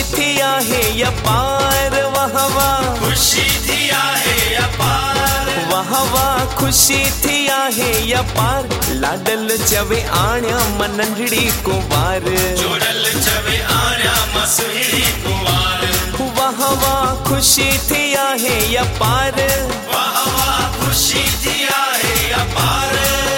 थी आहे अपार, वाह वाह खुशी थी आहे अपार, वाह वाह खुशी थी आहे अपार। लाडल चवे आण्या मां नंढड़ी कुंवार, जोड़ल चवे आण्या मां सुहिणी कुंवार। वाह वाह खुशी थी आहे अपार, वाह वाह खुशी थी आहे अपार।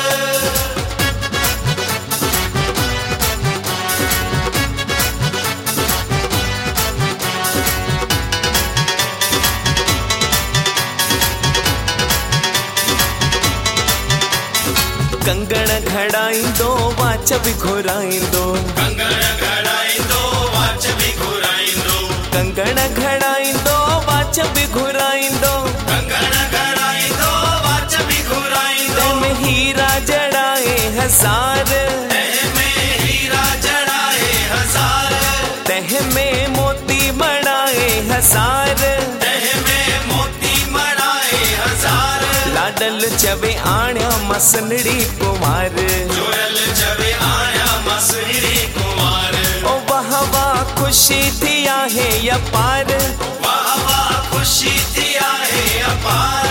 कंगण घड़ाईंदो वाच बि घुराईंदो, कंगण घड़ाईंदो वाच बि घुराईंदो, कंगण घड़ाईंदो वाच बि घुराईंदो। कंगण घड़ाईंदो वाच बि घुराईंदो। तंहिंमें हीरा जड़ाए हज़ार, तंहिंमें हीरा जड़ाए हज़ार, तंहिंमें मोती मड़ाए हज़ार। तंहिंमें मोती मड़ाए हज़ार। लाडल चवे आण्या मां सनड़ी कुंवार, जोड़ल चवे आण्या मां सुहिणी कुंवार। ओ वाह वाह खुशी थी आहे अपार, वाह वाह खुशी थी आहे अपार।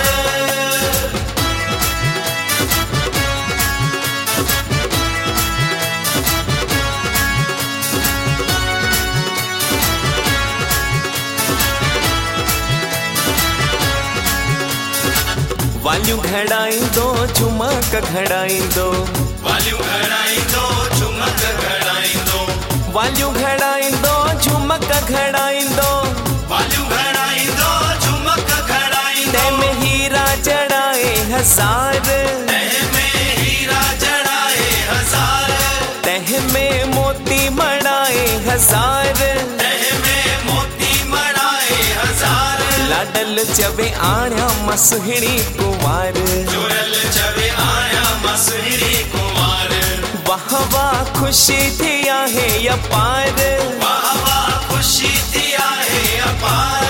वालियूं घड़ाईंदो झुमक घड़ाईंदो, वालियूं घड़ाईंदो झुमक घड़ाईंदो, वालियूं घड़ाईंदो झुमक घड़ाईंदो। वालियूं घड़ाईंदो झुमक घड़ाईंदो। तंहिंमें हीरा जड़ाए हज़ार, तंहिंमें हीरा जड़ाए हज़ार, तंहिंमें मोती मड़ाए हज़ार। तंहिंमें मोती मड़ाए हज़ार। लाडल चवे आण्या मां सुहिणी कुंवार, जोड़ल चवे आण्या मां सुहिणी कुंवार। वाह वाह खुशी थी आहे अपार, वाह वाह खुशी थी आहे अपार।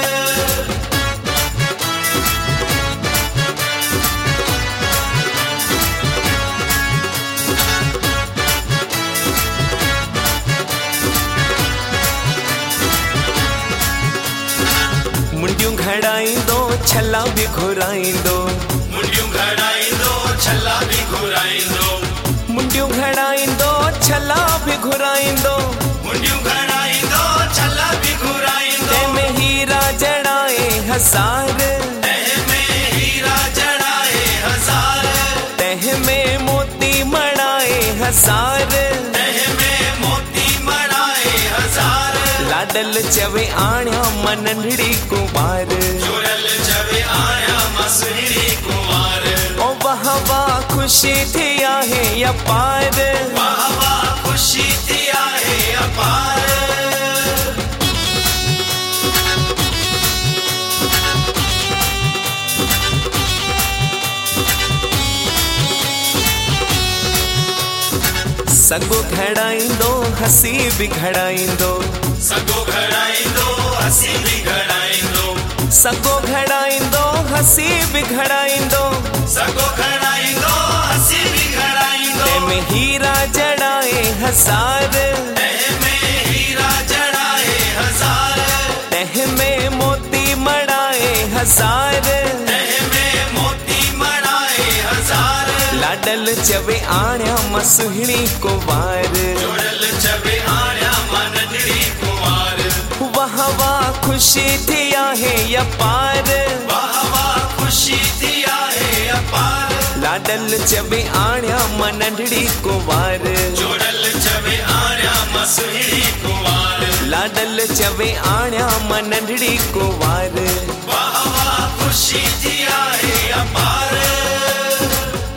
मुंडियूं घड़ाईंदो छला बि घुराईंदो, मुंडियूं घड़ाईंदो छला बि घुराईंदो, मुंडियूं घड़ाईंदो छला बि घुराईंदो। मुंडियूं घड़ाईंदो छला बि घुराईंदो। तंहिंमें हीरा जड़ाए हज़ार, तंहिंमें हीरा जड़ाए हज़ार, तंहिंमें मोती मड़ाए हज़ार। तंहिंमें मोती मड़ाए हज़ार। लाडल चवे आण्या मां नंढड़ी कुंवार, जोड़ल चवे आण्या मां सुहिणी कुंवार। ओ वाह वाह खुशी थी आहे अपार, वाह वाह खुशी थी आहे अपार। सगो घड़ाईंदो हसी बि घड़ाईंदो, सगो घड़ाईंदो हसी बि घड़ाईंदो, सगो घड़ाईंदो हसी बि घड़ाईंदो। सगो घड़ाईंदो हसी बि घड़ाईंदो। तंहिंमें हीरा जड़ाए हज़ार, तंहिंमें हीरा जड़ाए हज़ार, तंहिंमें मोती मड़ाए हज़ार। तंहिंमें मोती मड़ाए हज़ार। लाडल चवे आण्या मां सुहिणी कुंवार, जोड़ल चवे आण्या मां नंढड़ी कुंवार। वाह वाह खुशी थी आहे अपार, वाह वाह खुशी थी आहे अपार। लाडल चवे आण्या मां नंढड़ी कुंवार, जोड़ल चवे आण्या मां सुहिणी कुंवार। लाडल चवे आण्या मां नंढड़ी कुंवार। वाह वाह खुशी थी आहे अपार।